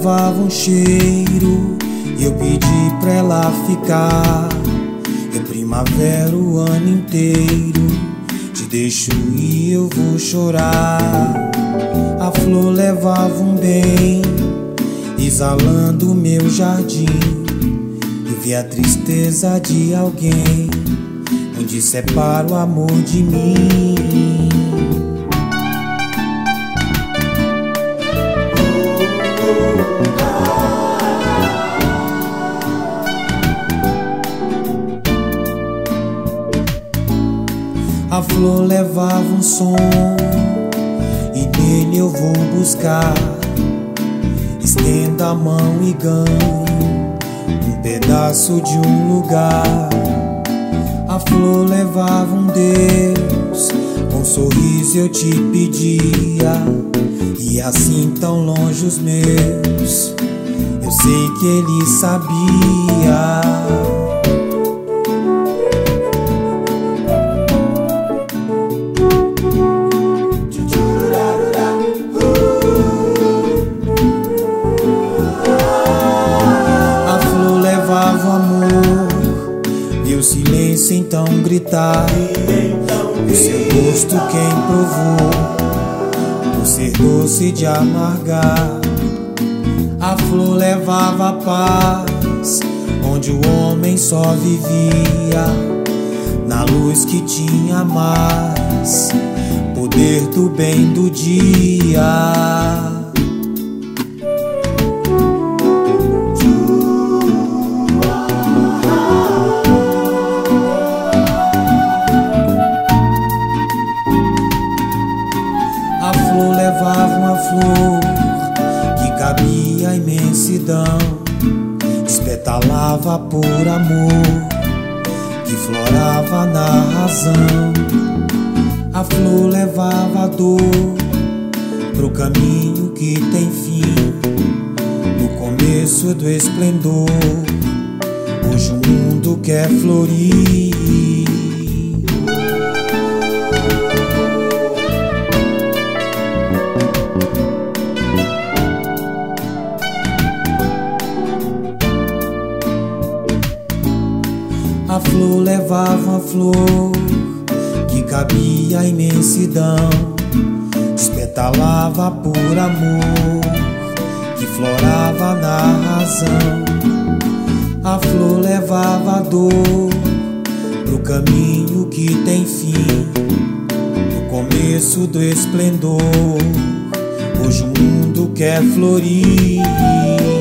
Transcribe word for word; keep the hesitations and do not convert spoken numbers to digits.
levava um cheiro e eu pedi pra ela ficar. Eu primavera o ano inteiro, te deixo e eu vou chorar. A flor levava um bem, exalando o meu jardim. Eu vi a tristeza de alguém, onde separa o amor de mim. A flor levava um som e nele eu vou buscar. Estenda a mão e ganhe um pedaço de um lugar. A flor levava um Deus, com um sorriso eu te pedia. E assim tão longe os meus, eu sei que ele sabia. O silêncio então gritar, o seu gosto quem provou, por ser doce de amargar. A flor levava a paz, onde o homem só vivia, na luz que tinha mais poder do bem do dia. A flor levava uma flor que cabia a imensidão, despetalava por amor, que florava na razão. A flor levava a dor pro caminho que tem fim, no começo do esplendor, hoje o mundo quer florir. A flor levava uma flor que cabia a imensidão, despetalava por amor, que florava na razão. A flor levava a dor pro caminho que tem fim, no começo do esplendor, hoje o mundo quer florir.